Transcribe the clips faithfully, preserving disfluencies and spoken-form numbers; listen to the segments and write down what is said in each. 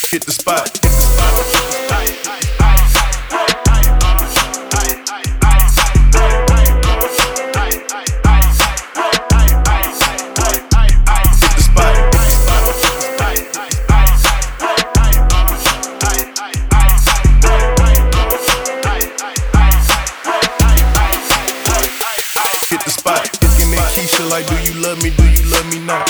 Hit the spot. Hit the spot. Hit the spot. Looking at Keisha like, do you love me, do you love me not?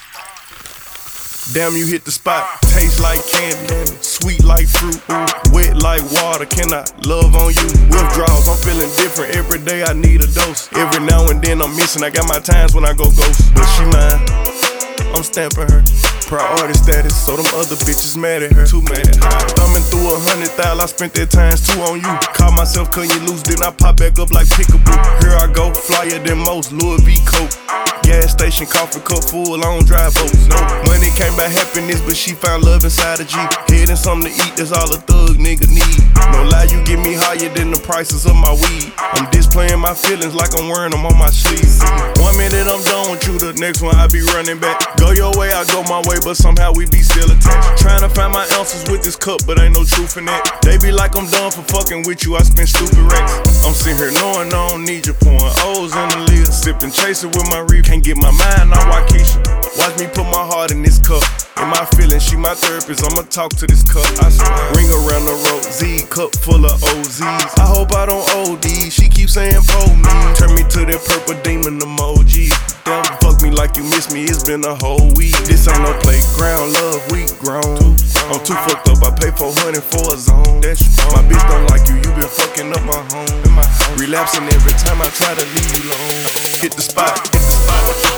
Damn, you hit the spot. Taste like candy, sweet like fruit, wet like water. Can I love on you? Withdrawals, I'm feeling different. Every day I need a dose. Every now and then I'm missing. I got my times when I go ghost. But she mine, I'm stamping her. Priority status, so them other bitches mad at her. Too mad at her. Thumbing through a hundred thousand, I spent that times two on you. Caught myself cutting you loose, then I pop back up like Pickaboo. Here I go, flyer than most, Louis V. Coke. Gas station, coffee cup full, I don't drive boats. No money came by happiness, but she found love inside a G. Head and something to eat, that's all a thug nigga need. No lie, you get me higher than the prices of my weed. I'm displaying my feelings like I'm wearing them on my sleeves. One minute I'm done with you, the next one I be running back. Go your way, I go my way, but somehow we be still attached. Trying to find my ounces with this cup, but ain't no truth in that. They be like I'm done for fucking with you, I spend stupid racks. I'm sitting here knowing I don't need you, pouring O's in the lid. Sipping, chasing with my reef, can't get my mind on Waukesha. Watch me put my heart in this cup. In my feelings, she my therapist, I'ma talk to this cup. I swear. Ring around the road, Z, cup full of O Z's. I hope I don't O D, she keeps saying pull me. Turn me to that purple demon emoji. Damn, fuck me like you miss me, it's been a whole week. This ain't no playground, love, we grown. I'm too fucked up, I pay four hundred for a zone. My bitch don't like you, you been fucking up my home. Relapsing every time I try to leave you alone. Hit the spot, hit the spot.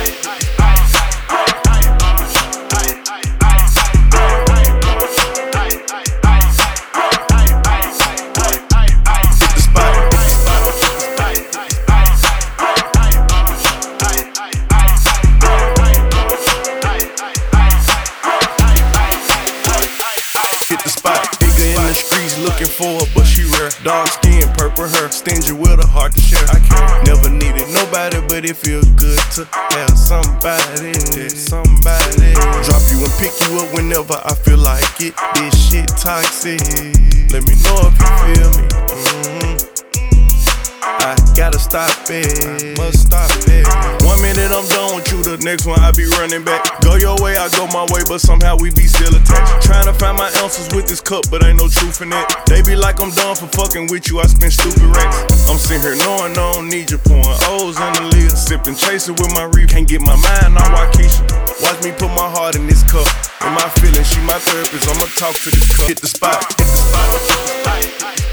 Hit the spot, nigga in the streets looking for her, but she rare. Dark skin, purple hair, stingy with a heart to share. I can't never needed nobody, but it feel good to have somebody, somebody. Drop you and pick you up whenever I feel like it. This shit toxic. Let me know if you feel me. Mm-hmm. I gotta stop it, must stop it. One minute I'm done with you, the next one I be running back. Go your way, I go my way, but somehow we be still attached. Trying to find my ounces with this cup, but ain't no truth in that. They be like I'm done for fucking with you, I spend stupid racks. I'm sitting here knowing I don't need you, pouring O's in the lid. Sipping, chasing with my reef, can't get my mind on Waukesha. Watch me put my heart in this cup. In my feelings, she my therapist, I'ma talk to this cup. Hit the spot, hit the spot.